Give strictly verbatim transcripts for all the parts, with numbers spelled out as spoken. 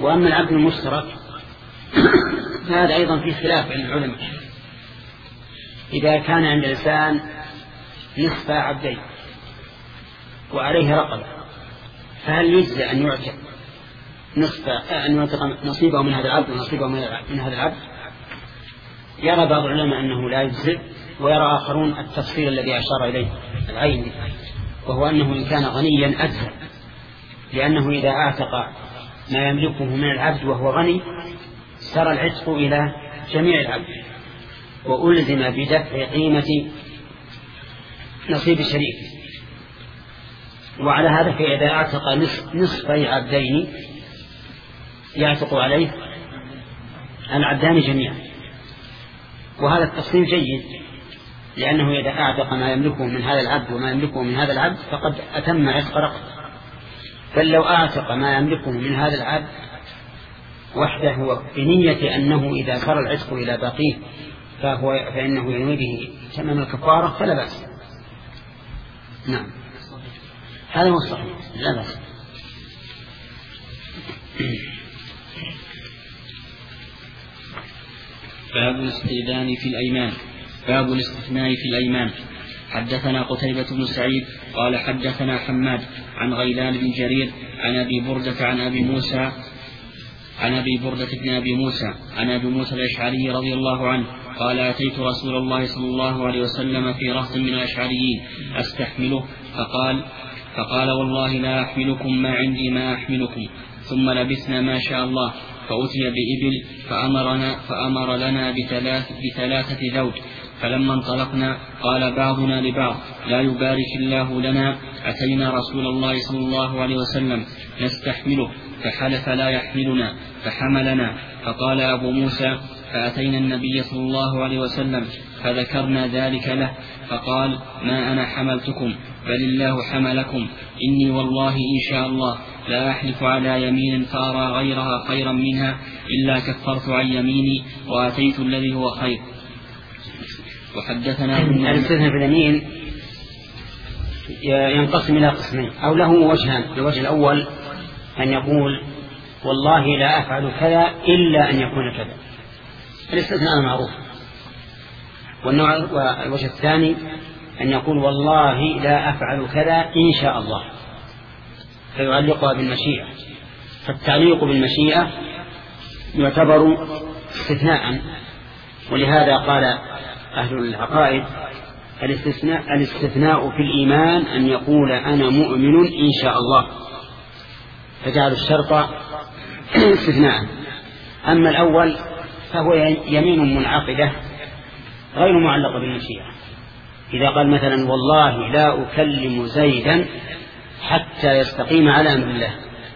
وأما العبد المشترك فهذا أيضا في خلاف بين العلماء. إذا كان عند الإنسان نصف عبدين وعليه رقبة فهل يجزي أن يعتق نصف أن يعتق نصيبه من هذا العبد ونصيبه من هذا العبد؟ يرى بعض العلماء أنه لا يجزي، ويرى آخرون التفصيل الذي أشار إليه العين، وهو أنه إن كان غنيا أجزى، لأنه إذا أعتق ما يملكه من العبد وهو غني سار العتق إلى جميع العبد وألزم بدفع قيمة نصيب الشريك. وعلى هذا فإذا أعتق نصفي عبدين يعتق عليه العبدان جميعا. وهذا التفصيل جيد، لأنه إذا أعتق ما يملكه من هذا العبد وما يملكه من هذا العبد فقد أتم عتق رقبة. بل لو أعتق ما يملكه من هذا العبد وحده بنية أنه إذا صار العتق إلى باقيه فهو فإنه ينوي به تمام الكفارة فلا بأس. نعم هذا هو الصحيح، لا بأس. باب الاستئذان في الأيمان. باب الاستثناء في الأيمان. حدثنا قتيبة بن سعيد قال حدثنا حماد عن غيلان بن جرير عن أبي بردة عن أبي موسى عن أبي بردة بن أبي موسى عن أبي موسى الأشعري رضي الله عنه قال أتيت رسول الله صلى الله عليه وسلم في رهط من الأشعريين أستحمله فقال فقال والله لا أحملكم ما عندي ما أحملكم. ثم لبثنا ما شاء الله فأتي بإبل فأمرنا فأمر لنا بثلاث بثلاثة ذود. فلما انطلقنا قال بعضنا لبعض لا يبارك الله لنا أتينا رسول الله صلى الله عليه وسلم نستحمله فحلف لا يحملنا فحملنا. فقال أبو موسى فأتينا النبي صلى الله عليه وسلم فذكرنا ذلك له فقال ما أنا حملتكم بل الله حملكم. إني والله إن شاء الله لا أحلف على يمين فأرى غيرها خيرا منها إلا كفرت عن يميني وأتيت الذي هو خير. وحدثنا الاستثناء في اليمين ينقسم إلى قسمين أو له وجهان. الوجه الأول أن يقول والله لا أفعل كذا إلا أن يكون كذا، الاستثناء معروف. والنوع والوجه الثاني أن يقول والله لا أفعل كذا إن شاء الله، فيعلقها بالمشيئة. فالتعليق بالمشيئة يعتبر استثناء، ولهذا قال أهل العقائد الاستثناء, الاستثناء في الإيمان أن يقول أنا مؤمن إن شاء الله، فجعل الشرط استثناء. أما الأول فهو يمين منعقدة غير معلقة بالمشيئة. إذا قال مثلا والله لا أكلم زيدا حتى يستقيم على أمر الله،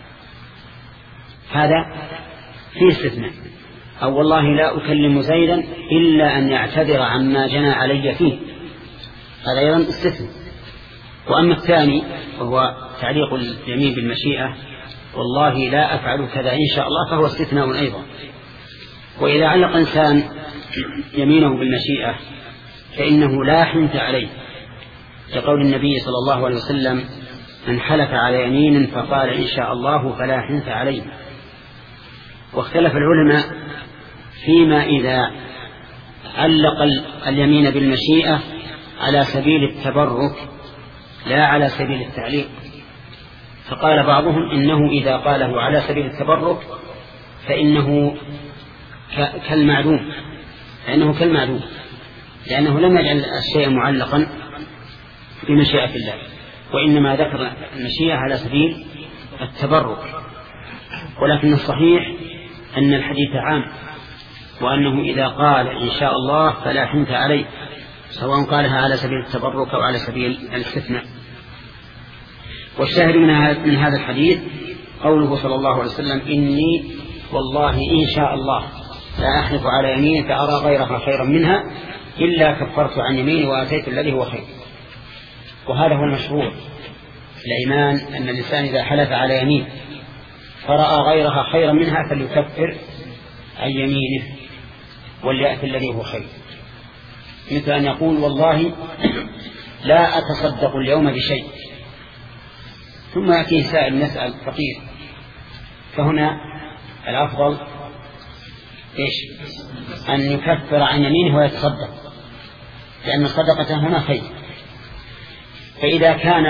هذا فيه استثناء. أو والله لا أكلم زيدا إلا أن يعتذر عما جنى علي فيه، هذا أيضا استثناء. وأما الثاني وهو تعليق اليمين بالمشيئة والله لا أفعل كذا إن شاء الله فهو استثناء أيضا. وإذا علق إنسان يمينه بالمشيئة فإنه لا حنث عليه، كقول النبي صلى الله عليه وسلم من حلف على يمين فقال إن شاء الله فلا حنث عليه. واختلف العلماء فيما إذا علق اليمين بالمشيئة على سبيل التبرك لا على سبيل التعليق. فقال بعضهم إنه إذا قاله على سبيل التبرك فإنه كالمعدوم، لأنه كالمعدوم لأنه لم يجعل الشيء معلقا بمشيئة الله، وإنما ذكر المشيئة على سبيل التبرك. ولكن الصحيح أن الحديث عام، وأنه إذا قال إن شاء الله فلا حنث عليه، سواء قالها على سبيل التبرك أو على سبيل الاستثناء. والشاهد من هذا الحديث قوله صلى الله عليه وسلم إني والله إن شاء الله لا أحلف على يمين فأرى غيرها خيرا منها إلا كفرت عن يميني وأتيت الذي هو خير. وهذا هو المشروع الإيمان، أن الإنسان إذا حلف على يمين فرأى غيرها خيرا منها فليكفر عن يمينه وليأتي الذي هو خير. مثل أن يقول والله لا أتصدق اليوم بشيء، ثم يأتيه سائل يسأل فقير، فهنا الأفضل إيش؟ أن يكفر عن يمينه ويتصدق، لأن الصدقة هنا خير. فإذا كان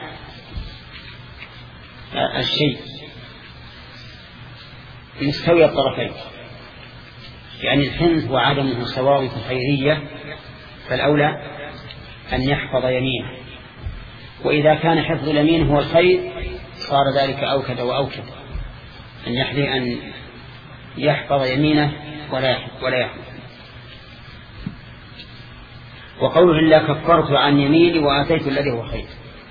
الشيء مستوي الطرفين، يعني الحنث وعدمه سواء في الخيرية، فالأولى أن يحفظ يمينه. وإذا كان حفظ اليمين هو الخير صار ذلك أوكد وأوكد، أن يحذي أن يحفظ يمينه ولا ولا يحفظ. وقوله إلا كفرت عن يميني وآتيت الذي هو خير،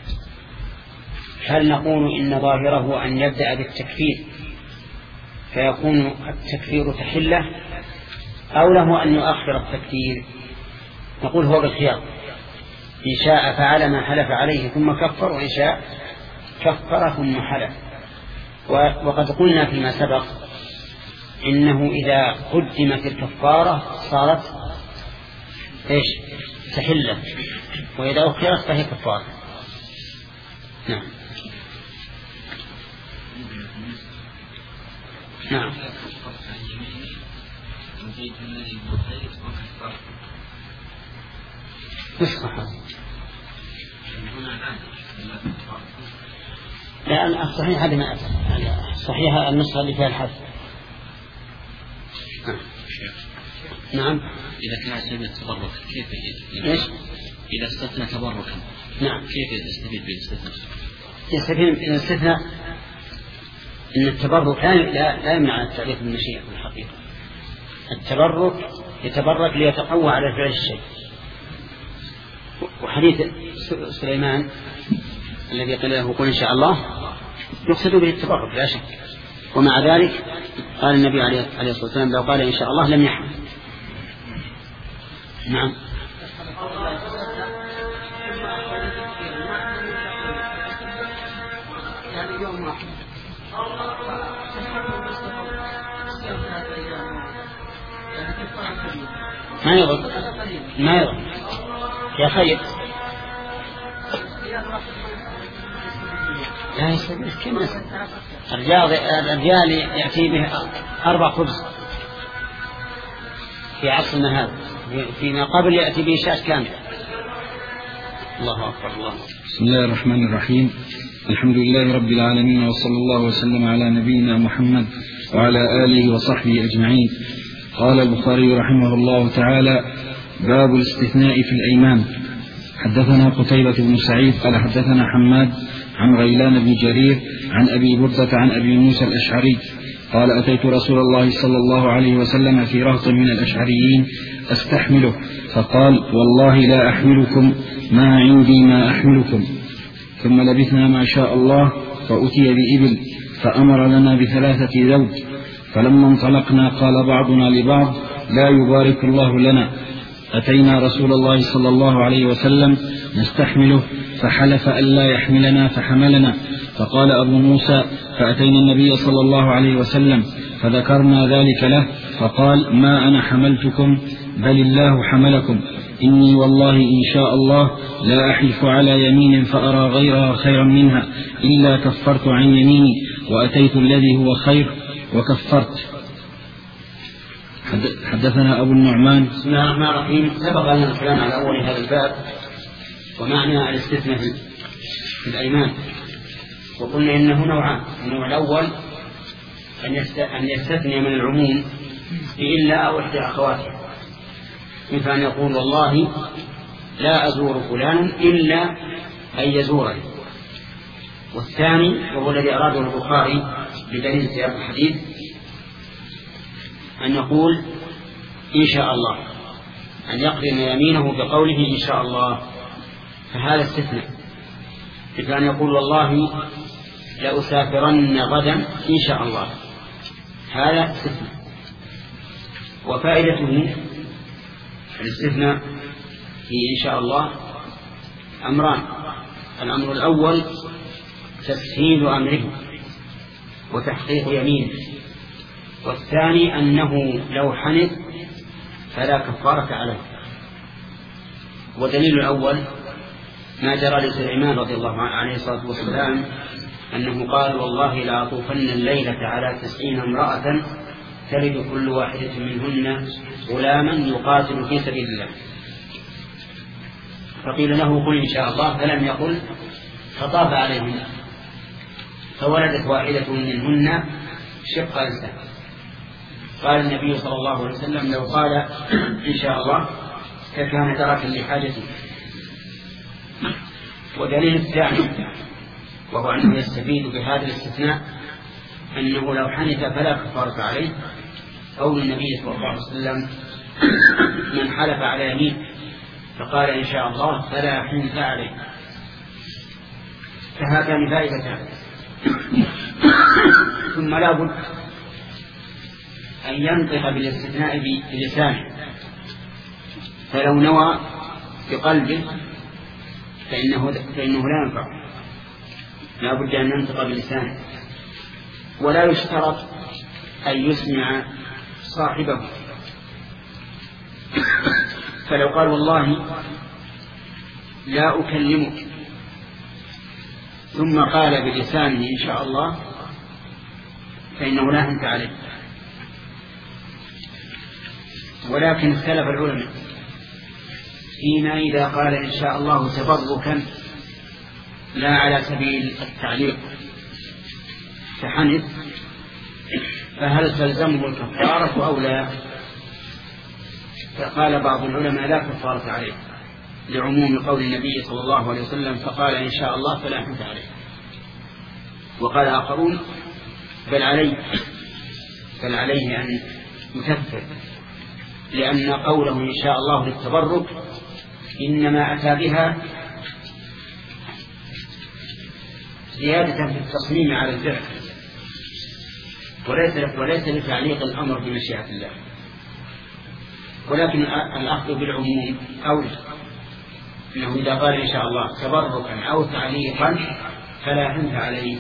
هل نقول إن ظاهره أن يبدأ بالتكفير فيكون التكفير تحلة، أو له أن يؤخر التكفير؟ نقول هو بالخيار، إن شاء فعل ما حلف عليه ثم كفر، وإن شاء كفر ثم حلف. وقد قلنا فيما سبق إنه إذا قدمت الكفارة صارت إيش؟ تحلة، وإذا أخرت فهي كفارة. نعم نعم نسخة. لا الصحيح هذا ما أتى، صحيح النسخة اللي فيها الحذف. نعم. إذا كان سبيل التبرك كيف إيش؟ إذا استثنى تبركا نعم كيف يستفيد بالاستثناء؟ يستفيد بالاستثناء إن التبرك لا لا يمنع التعريف بالمشيئة في الحقيقة. التبرك يتبرك ليتقوى على فعل الشيء. وحديث سليمان الذي قال له قل إن شاء الله يقصد به التبرك لا شك، ومع ذلك قال النبي عليه الصلاة والسلام لو قال إن شاء الله لم يحمل. نعم. ما يضر ما يضر يا خير. لا يستبيل كما الرجال الرجال يأتي به أربع خبز في عصرنا هذا، فيما قبل يأتي به شاة كامل. الله أكبر. الله. بسم الله الرحمن الرحيم. الحمد لله رب العالمين، وصلى الله وسلم على نبينا محمد وعلى آله وصحبه أجمعين. قال البخاري رحمه الله تعالى: باب الاستثناء في الأيمان. حدثنا قتيبة بن سعيد قال حدثنا حماد عن غيلان بن جرير عن أبي بردة عن أبي موسى الأشعري قال: أتيت رسول الله صلى الله عليه وسلم في رهط من الأشعريين أستحمله، فقال: والله لا أحملكم، ما عندي ما أحملكم. ثم لبثنا ما شاء الله فأتي بإبل فأمر لنا بثلاثة ذود، فلما انطلقنا قال بعضنا لبعض: لا يبارك الله لنا. أتينا رسول الله صلى الله عليه وسلم نستحمله فحلف ألا يحملنا فحملنا. فقال أبو موسى: فأتينا النبي صلى الله عليه وسلم فذكرنا ذلك له، فقال: ما أنا حملتكم بل الله حملكم. إني والله إن شاء الله لا أحلف على يمين فأرى غيرها خيرا منها إلا كفرت عن يميني وأتيت الذي هو خير وكفرت. حدثنا أبو النعمان. بسم الله الرحمن الرحيم. سبق لنا الكلام على أول هذا الباب ومعنى الاستثناء في الأيمان، وقلنا إنه نوعان. النوع الأول أن يستثني من العموم إلا أو إحدى أخواتها، مثل أن يقول: والله لا أزور فلانا إلا أن يزورني. والثاني وهو الذي أراده البخاري بدليل سياق الحديث أن يقول إن شاء الله، أن يقرن يمينه بقوله إن شاء الله، فهذا استثناء. مثل أن يقول: والله لأسافرن غدا إن شاء الله، هذا استثناء. وفائدته الاستثناء في إن شاء الله أمران: الأمر الأول تسهيل أمره وتحقيق يمينه، والثاني أنه لو حنث فلا كفارة عليه. ودليل الأول ما جرى لسليمان رضي الله عنه عليه الصلاة والسلام أنه قال والله لأطوفن الليلة على تسعين امرأة تلد كل واحدة منهن غلاما يقاتل في سبيل الله. فقيل له قل إن شاء الله، فلم يقل، فطاف عليهن فولدت واحدة منهن شق إنسان. قال النبي صلى الله عليه وسلم لو قال إن شاء الله فكان تركا لحاجته. ودليل الثاني وهو أنه يستفيد بهذا الاستثناء أنه لو حنث فلا كفارة عليه، قول النبي صلى الله عليه وسلم من حلف على يمين فقال إن شاء الله فلا حنث عليه. فهاتان فائدتان. ثم لا بد أن ينطق بالاستثناء بلسانه، فلو نوى بقلبه فإنه, فإنه لا ينفع، لا بد أن ينطق بلسانه. ولا يشترط أن يسمع صاحبه، فلو قال والله لا أكلمك ثم قال بلسانه إن شاء الله فإنه لا حنث عليه. ولكن اختلف العلماء فيما إذا قال إن شاء الله تبركا لا على سبيل التعليق فحنث، فهل تلزمه الكفارة أو لا؟ فقال بعض العلماء لا كفارة عليه لعموم قول النبي صلى الله عليه وسلم فقال إن شاء الله فلا حنث عليه. وقال آخرون بل عليه بل عليه أن يكفر، لأن قوله إن شاء الله للتبرك إنما أتى بها زيادة في التصميم على الفعل، وليس وليس لتعليق الأمر بمشيئة الله. ولكن الأخذ بالعموم أولى، إنه إذا قال إن شاء الله تبركا أو تعليقا فلا حنث عليه.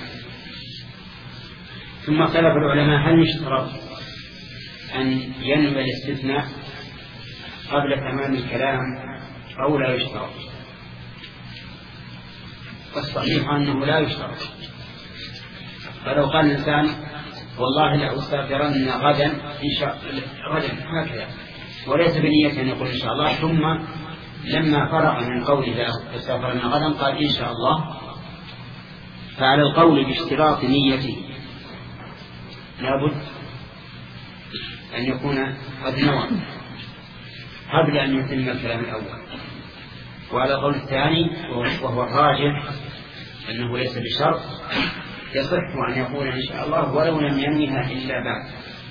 ثم اختلف العلماء هل يشترط أن ينوي الاستثناء قبل تمام الكلام أو لا يشترط؟ والصحيح أنه لا يشترط. فلو قال الإنسان والله لأسافرن غدا إن شاء غدا هكذا وليس بنية أن يقول إن شاء الله، ثم لما فرغ من قوله لأسافرن غدا قال إن شاء الله، فعلى القول باشتراط نيته لابد أن يكون قد نوى قبل أن يتم الكلام الأول. وعلى القول الثاني وهو الراجح أنه ليس بشرط يصح أن يقول إن شاء الله ولو لم ينويها إلا بعد.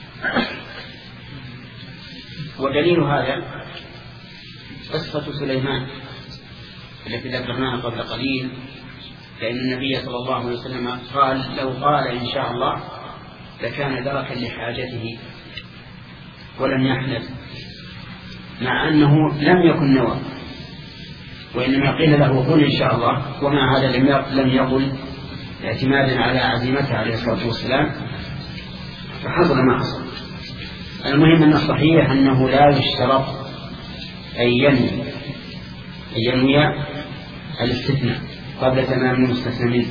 ودليل هذا قصة سليمان التي ذكرناها قبل قليل، فإن النبي صلى الله عليه وسلم قال لو قال إن شاء الله لكان دركا لحاجته ولم يحلف، مع أنه لم يكن نوى، وإنما قيل له قل إن شاء الله، ومع هذا لم يقل اعتمادا على عزيمته عليه الصلاة والسلام، فحصل ما حصل. المهم أن الصحيح أنه لا يشترط أن ينوي أن ينوي الاستثناء قبل تمام المستثنى منه.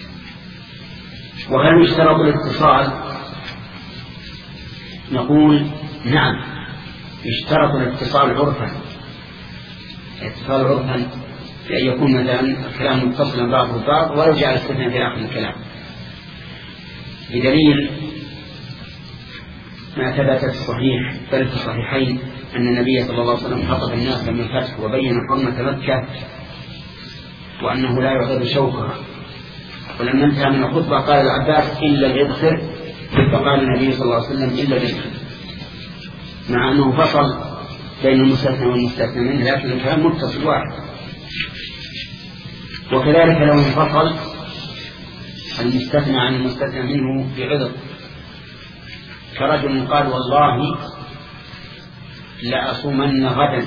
وهل يشترط الاتصال؟ نقول نعم يشترط الاتصال عرفا، الاتصال عرفا بأن يكون مثلا الكلام متصلا بعضه البعض ولو جاء الاستثناء في آخر الكلام، بدليل ما ثبت في الصحيح بل في الصحيحين أن النبي صلى الله عليه وسلم خطب الناس من الفتح وبين حرمة مكة وأنه لا يعضد شوكها، ولما انتهى من الخطبة قال العباس إلا الإذخر، فقال النبي صلى الله عليه وسلم إلا الإذخر، مع أنه فصل بين المستثنى والمستثنى منه، لكن الكلام متصل واحد. وكذلك لو انفصل المستثنى عن المستثنى منه بعذر، كرجل قال والله لأصومن غدا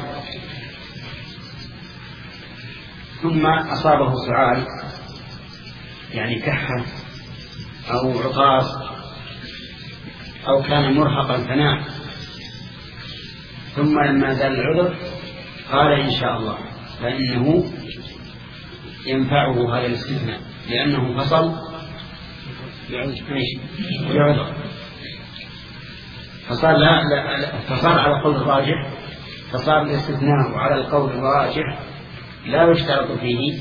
ثم أصابه سعال يعني كحة أو عطاس أو كان مرهقا فنام، ثم لما زال العذر قال إن شاء الله، فإنه ينفعه هذا الاستثناء لأنه فصل بعذر، فصار لا لا فصار على القول الراجح، فصار الاستثناء على القول الراجح لا يشترط فيه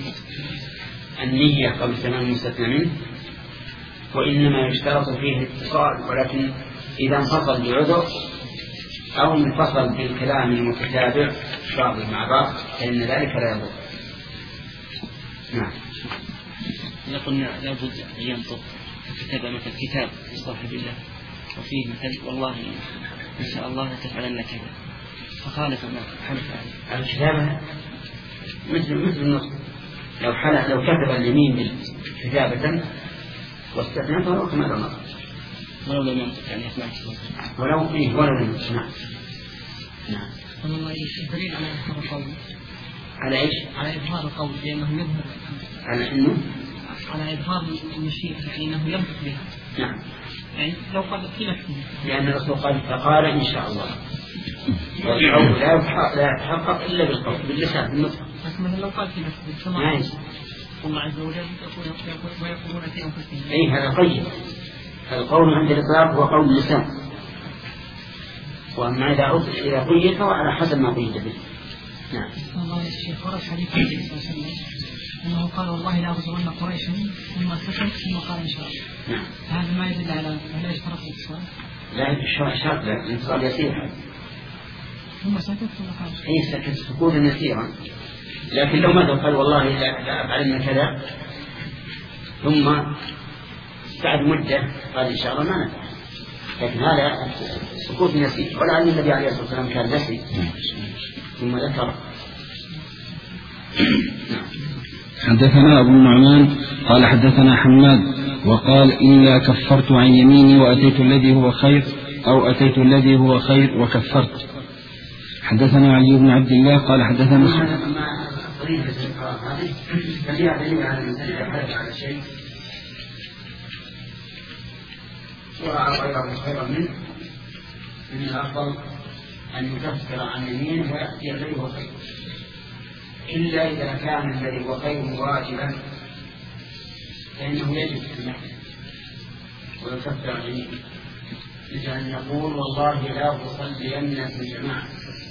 النية قبل تمام المستثنى منه، وإنما يشترط فيه الاتصال، ولكن إذا انفصل بعذر أو انفصل بالكلام المتتابع بعض مع بعض فإن ذلك لا يضر. نعم. قلنا لابد أن ينطق كتاب مثل كتاب صاحب الله وفيه مثل والله إن شاء الله لتفعلن كذا، فخالف ما حلف عليه الكتابة مثل مثل النطق، لو حلف لو كتب اليمين كتابة واستثنى فهو كما لو نطق ولو لم ينطق يعني يسمع ولو إيه ولو لم ينطق. نعم. نعم. والله الدليل على إظهار القول على إيش؟ على إظهار القول لأنه يظهر على إنه على إظهار المشيئة يعني أنه ينطق بها. نعم. يعني لو قال في نفسه لأن الرسول قال فقال إن شاء الله، والقول لا يتحقق إلا بالقول باللسان بالنطق. بس مثلا لو قال في نفسه نعم. الله عز وجل ويقولون في أنفسهم. أي هذا قيد، القول عند الإطلاق هو قول اللسان، وأما إذا إذا قيد فهو على حسب ما قيد به. نعم. الله يا شيخ ورد حديث النبي صلى الله عليه وسلم أنه قال والله لا أغزون قريشا ثم سكت ثم قال إن شاء الله. نعم. هذا ما يدل على لا يشترط الاتصال. لا يشترط شرط الاتصال يسير. ثم سكت ثم قال. أي سكت سكوتا يسيرا، لكن لو ماذا قال والله لا أفعلن كذا ثم بعد مدة قال إن شاء الله ما نفعل، لكن هذا سكوت يسير، ولعل النبي عليه الصلاة والسلام كان نسي ثم ذكر. حدثنا أبو النعمان قال حدثنا حماد وقال إلا كفرت عن يميني وأتيت الذي هو خير أو أتيت الذي هو خير وكفرت. حدثنا علي بن عبد الله قال حدثنا ورأى غيره خيرا منه من الأفضل أن يكفر عن يمينه ويأتي الذي هو خير، إلا إذا كان الذي هو خير واجبا فإنه يجب في المحل ويكفر عن يمينه، مثل أن يقول والله لا أصلين في الجماعة،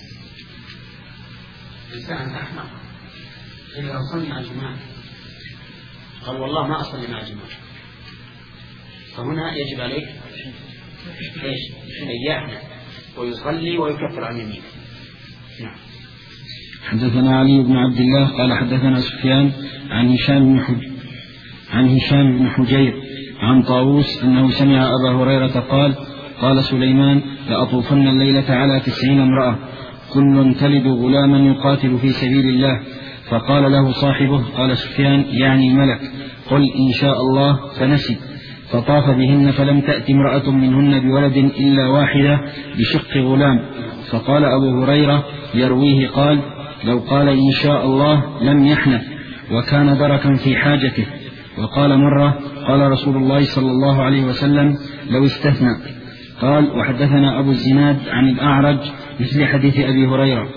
إنسان أحمق إذا أصلي مع الجماعة قال والله ما أصلي مع الجماعة، فهنا يجب عليه إيش؟ أن يحنى ويصلي ويكفر عن يمينه. نعم. حدثنا علي بن عبد الله قال حدثنا سفيان عن هشام بن حج عن هشام بن حجير عن طاووس أنه سمع أبا هريرة قال قال سليمان لأطوفن الليلة على تسعين امرأة كل تلد غلاما يقاتل في سبيل الله، فقال له صاحبه قال سفيان يعني الملك قل إن شاء الله، فنسي فطاف بهن فلم تأت امرأة منهن بولد إلا واحدة بشق غلام، فقال أبو هريرة يرويه قال لو قال إن شاء الله لم يحنث وكان دركا في حاجته. وقال مرة قال رسول الله صلى الله عليه وسلم لو استثنى. قال وحدثنا أبو الزناد عن الأعرج مثل حديث أبي هريرة.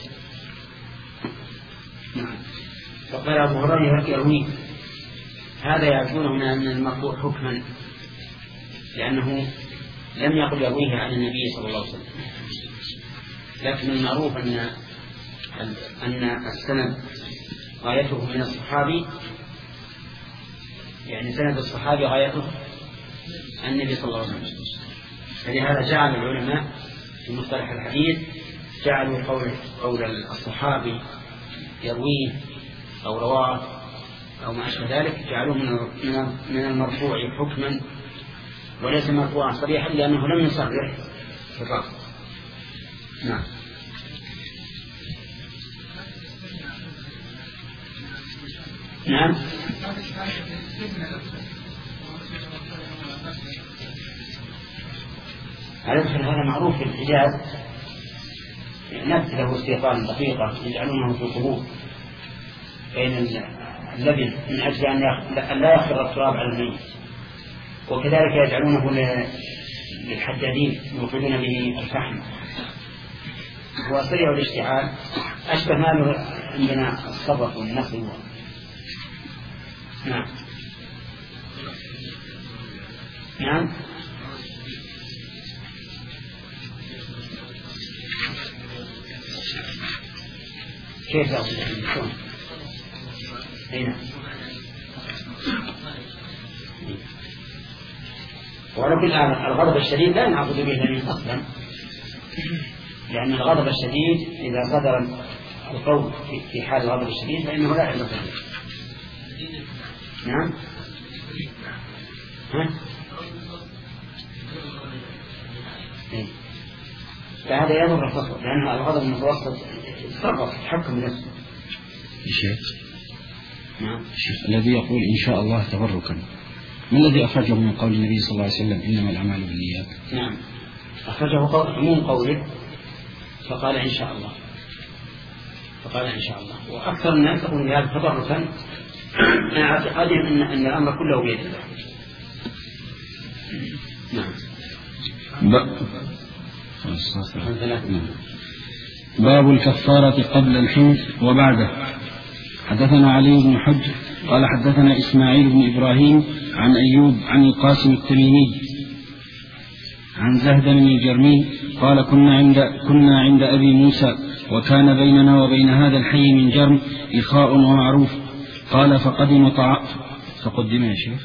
فقال أبو هريرة يرويه، هذا يعرفونه من المرفوع حكما لأنه لم يقل يرويه عن النبي صلى الله عليه وسلم، لكن المعروف أن أن السند غايته من الصحابي، يعني سند الصحابي غايته النبي صلى الله عليه وسلم، فلهذا جعل العلماء في مصطلح الحديث جعلوا قول قول الصحابي يرويه أو رواه أو ما أشبه ذلك جعلوه من المرفوع حكما وليس مرفوعا صريحا لأنه لم يصرح في الرفع. نعم. نعم. على فكرة هذا معروف في الحجاز، نبت له استيطان دقيقة يجعلونه في القبور بين اللبن من أجل أن لا يخر التراب على الميت، وكذلك يجعلونه للحدادين يوقدون به الفحم، هو سريع الاشتعال أشبه ما عندنا الصبغ والنخل. نعم. نعم. كيف يغضب شلون؟ أي نعم. ولكن الغضب الشديد لا نعبد به اليمين أصلا، لأن الغضب الشديد إذا صدر القول في حال الغضب الشديد فإنه لا يعلم به. نعم. ها؟ إيه؟ فهذا يضر الفصل، لأن الغضب المتوسط يتصرف يتحكم بنفسه. الشيخ نعم. الشيخ الذي يقول إن شاء الله تبركا، ما الذي أخرجه من قول النبي صلى الله عليه وسلم إنما الأعمال بالنيات؟ نعم، أخرجه عموم قوله فقال إن شاء الله، فقال إن شاء الله. وأكثر الناس يقولون بهذا تبركا مع اعتقادهم أن أن الأمر كله بيد الله. نعم. باب الكفارة قبل الحنث وبعده. حدثنا علي بن حجر قال حدثنا إسماعيل بن إبراهيم عن أيوب عن القاسم التميمي عن زهد بن الجرمي قال كنا عند, كنا عند أبي موسى وكان بيننا وبين هذا الحي من جرم إخاء ومعروف. قال فقدم طعام فقدم يا شيخ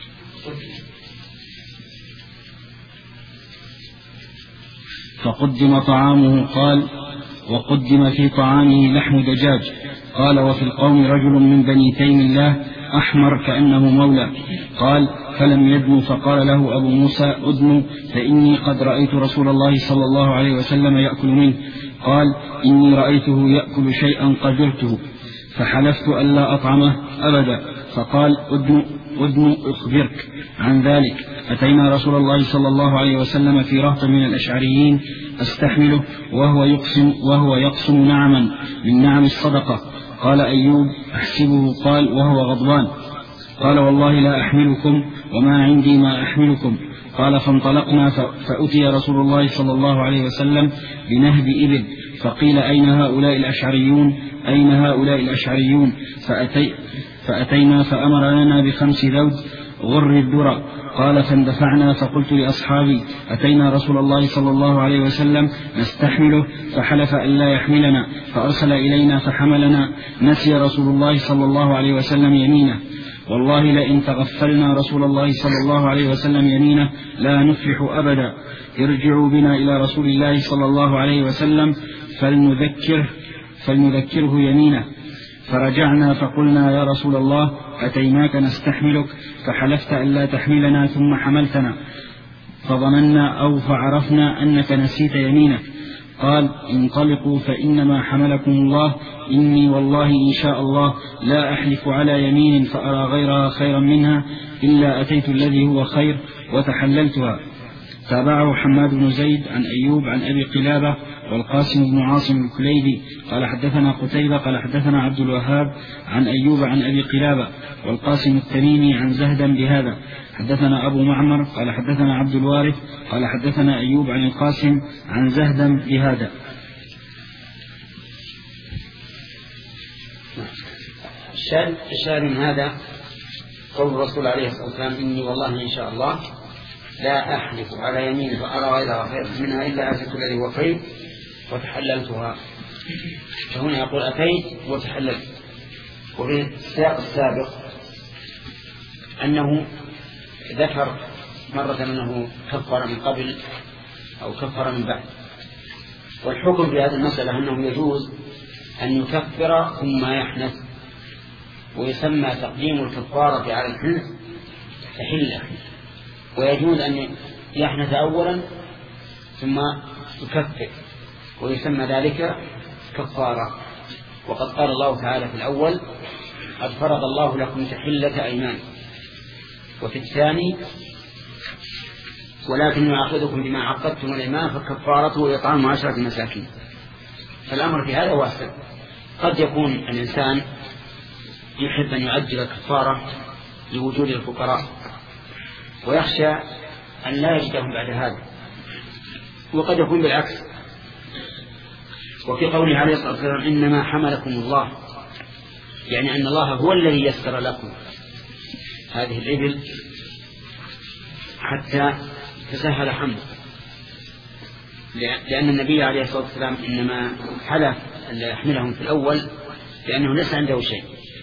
فقدم طعامه. قال وقدم في طعامه لحم دجاج. قال وفي القوم رجل من بني تيم الله أحمر كأنه مولى. قال فلم يدن فقال له أبو موسى أدن فإني قد رأيت رسول الله صلى الله عليه وسلم يأكل منه. قال إني رأيته يأكل شيئا قدرته فحلفت ألا أطعمه أبدا. فقال أدن, أدن أخبرك عن ذلك. أتينا رسول الله صلى الله عليه وسلم في رهط من الأشعريين أستحمله وهو يقسم, وهو يقسم نعما من نعم الصدقة. قال أيوب أحسبه قال وهو غضبان. قال والله لا أحملكم وما عندي ما أحملكم. قال فانطلقنا فأتي رسول الله صلى الله عليه وسلم بنهب إبل فقيل أين هؤلاء الأشعريون أين هؤلاء الأشعريون فأتي فأتينا فأمر لنا بخمس ذود غر الذرة. قال فاندفعنا فقلت لأصحابي أتينا رسول الله صلى الله عليه وسلم نستحمله فحلف أن لا يحملنا فأرسل إلينا فحملنا. نسي رسول الله صلى الله عليه وسلم يمينه. والله لئن تغفلنا رسول الله صلى الله عليه وسلم يمينه لا نفلح أبدا. ارجعوا بنا إلى رسول الله صلى الله عليه وسلم فلنذكره, فلنذكره يمينه. فرجعنا فقلنا يا رسول الله أتيناك نستحملك فحلفت أن لا تحملنا ثم حملتنا فظننا أو فعرفنا أنك نسيت يمينك. قال انطلقوا فإنما حملكم الله إني والله إن شاء الله لا أحلف على يمين فأرى غيرها خيرا منها إلا أتيت الذي هو خير وتحللتها. تابعه حماد بن زيد عن أيوب عن أبي قلابة والقاسم بن عاصم الكليبي قال حدثنا قتيبة قال حدثنا عبد الوهاب عن أيوب عن أبي قلابة والقاسم التميمي عن زهدا بهذا. حدثنا أبو معمر قال حدثنا عبد الوارث قال حدثنا أيوب عن القاسم عن زهدا بهذا. الشاهد من هذا قول الرسول عليه الصلاة والسلام إني والله إن شاء الله لا أحلف على يمين فأرى غيرها خير منها إلا أتيت الذي هو خير وتحللتها. فهنا يقول أتيت وتحللت. وفي السياق السابق أنه ذكر مرة أنه كفر من قبل أو كفر من بعد. والحكم في هذه المسألة أنه يجوز أن يكفر ثم يحنث، ويسمى تقديم الكفارة على الحنث تحلة، ويجوز أن يحنث أولا ثم يكفر ويسمى ذلك كفارة. وقد قال الله تعالى في الأول قد فرض الله لكم تحلة أيمان، وفي الثاني ولكن يؤاخذكم بما عقدتم الأيمان فكفارته إطعام عشرة مساكين. فالأمر في هذا واسع. قد يكون الإنسان يحب أن يعجل الكفارة لوجود الفقراء ويخشى أن لا يجدهم بعد هذا، وقد يكون بالعكس. وفي قوله عليه الصلاة والسلام إنما حملكم الله، يعني أن الله هو الذي يسر لكم هذه الإبل حتى تسهل حمله، لأن النبي عليه الصلاة والسلام إنما حلف أن لا يحملهم في الأول لأنه ليس عنده شيء،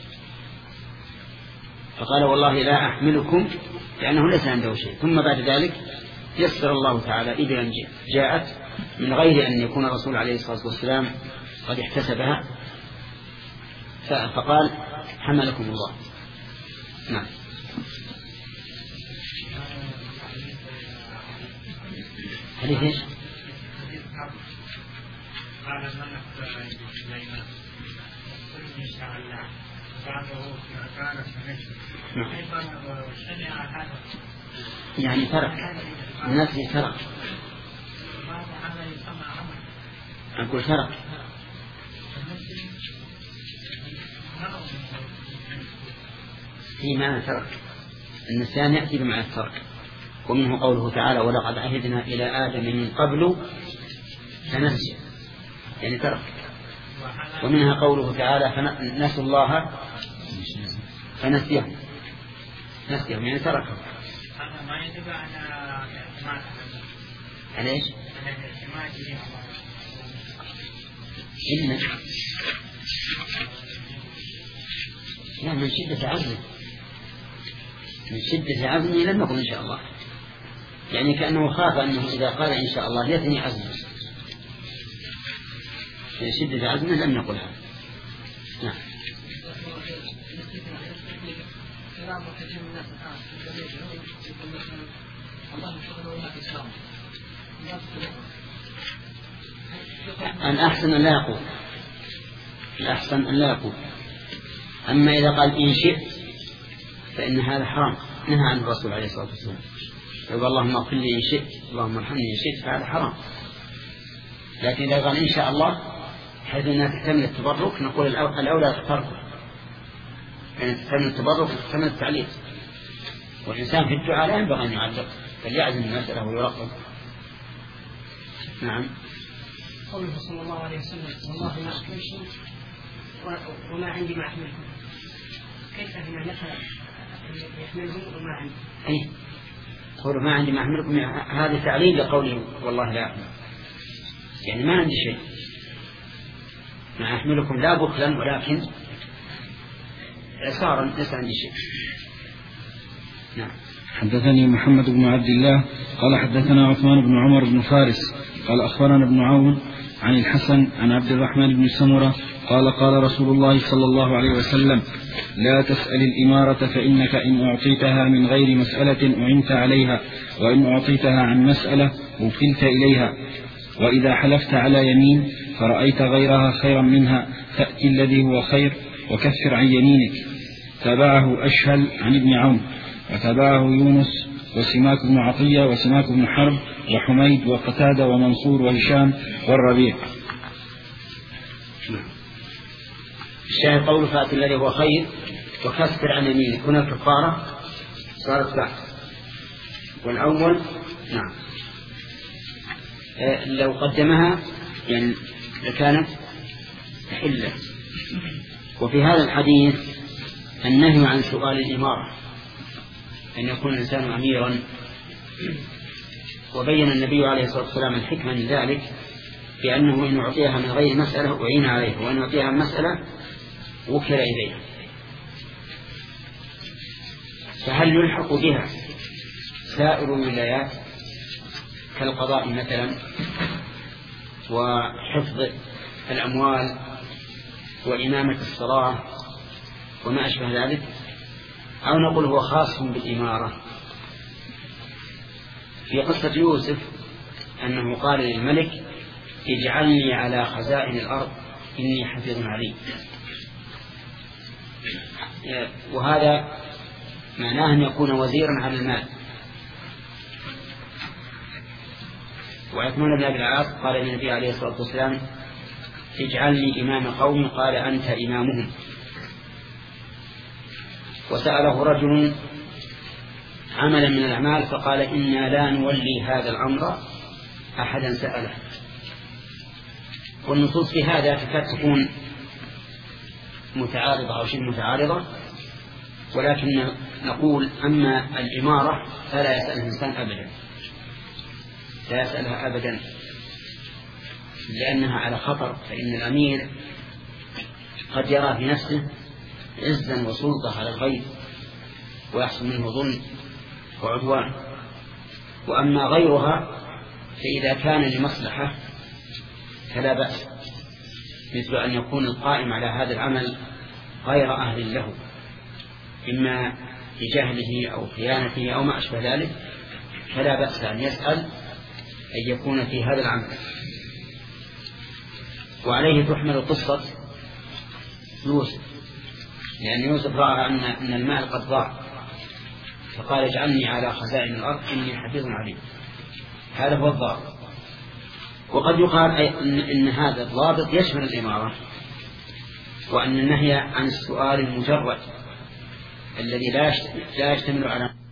فقال والله لا أحملكم لأنه ليس عنده شيء. ثم بعد ذلك يسر الله تعالى إبلا جاءت من غير أن يكون الرسول عليه الصلاة والسلام قد احتسبها، فقال حملكم الله. نعم. حديث ايش؟ قال من سليمان كل شاء الله بعده كان سنشر ايضا سمع هذا يعني ترك الناس ترك أقول ترك في معنى ترك، النسيان يأتي بمعنى الترك، ومنه قوله تعالى ولقد عهدنا إلى آدم من قبل فنسي يعني ترك، ومنها قوله تعالى فنسوا الله فنسيهم نسيهم يعني تركهم. هذا ما يدل على على ايش؟ إن لا من شدة عزمه من شدة عزمه لم يقل إن شاء الله، يعني كأنه خاف أنه إذا قال إن شاء الله يثني عزمه، من شدة عزمه لم يقلها. نعم. الأحسن أن لا يقول، الأحسن أن لا يقول. أما إذا قال إن شئت فإن هذا حرام، نهى عن الرسول عليه الصلاة والسلام، يقول اللهم اغفر لي إن شئت اللهم ارحمني إن شئت، فهذا حرام. لكن إذا قال إن شاء الله حيث أنها تحتمل التبرك نقول الأولى تركه، يعني تحتمل التبرك وتحتمل التعليق، والإنسان في الدعاء لا ينبغي أن يعلق بل يعزم المسألة ويرقب. نعم. قوله صلى الله عليه وسلم والله ما أحملكم وما عندي ما أحملكم، كيف هنا مثلا يحملهم وما عندي؟ أي قوله ما عندي ما أحملكم هذا تعليل لقوله والله لا أحمل، يعني ما عندي شيء، ما أحملكم لا بخلا ولكن إعصارا ليس عندي شيء. نعم. حدثني محمد بن عبد الله قال حدثنا عثمان بن عمر بن فارس قال أخبرنا ابن عون عن الحسن عن عبد الرحمن بن سمرة قال قال رسول الله صلى الله عليه وسلم لا تسأل الإمارة فإنك إن أعطيتها من غير مسألة أعنت عليها، وإن أعطيتها عن مسألة وكلت إليها، وإذا حلفت على يمين فرأيت غيرها خيرا منها فأتي الذي هو خير وكفر عن يمينك. تابعه أشهل عن ابن عون، وتابعه يونس وسماك بن عطية وسماك بن حرب وحميد وقتادة ومنصور وهشام والربيع. الشاهد قول فأتي الذي هو خير وكفر عن يمينك، هنا الكفارة صارت بعد، والأول نعم آه لو قدمها يعني لكانت حلة. وفي هذا الحديث النهي عن سؤال الإمارة، أن يكون الإنسان أميرا، وبين النبي عليه الصلاة والسلام الحكمة من ذلك بأنه إن أعطيها من غير مسألة أعين عليه، وإن أعطيها مسألة وكل إليها. فهل يلحق بها سائر الولايات كالقضاء مثلا وحفظ الأموال وإمامة الصلاة وما أشبه ذلك، أو نقول هو خاص بالإمارة؟ في قصة يوسف أنه قال للملك اجعلني على خزائن الأرض إني حفيظ عليم، وهذا معناه أن يكون وزيرا على المال. وعثمان بن أبي العاص قال للنبي عليه الصلاة والسلام اجعلني إمام قوم، قال أنت إمامهم. وسأله رجل عملا من الأعمال فقال إنا لا نولي هذا الأمر أحدا سأله. والنصوص في هذا تكاد تكون متعارضة أو شبه متعارضة، ولكن نقول أما الإمارة فلا يسأل الإنسان أبدا، لا يسألها أبدا، لأنها على خطر، فإن الأمير قد يرى في نفسه عزا وسلطة على الغير ويحصل منه ظلم وعدوان. وأما غيرها فإذا كان لمصلحة فلا بأس، مثل أن يكون القائم على هذا العمل غير أهل له، إما لجهله أو خيانته أو ما أشبه ذلك، فلا بأس أن يسأل أن يكون في هذا العمل. وعليه تحمل قصة يوسف، لأن يوسف رأى أن المال قد ضاع فقال اجعلني على خزائن الأرض إني حفيظ عليم. هذا هو الضابط. وقد يقال إن, إن هذا الضابط يشمل الإمارة، وأن النهي عن السؤال المجرد الذي لا يشتمل على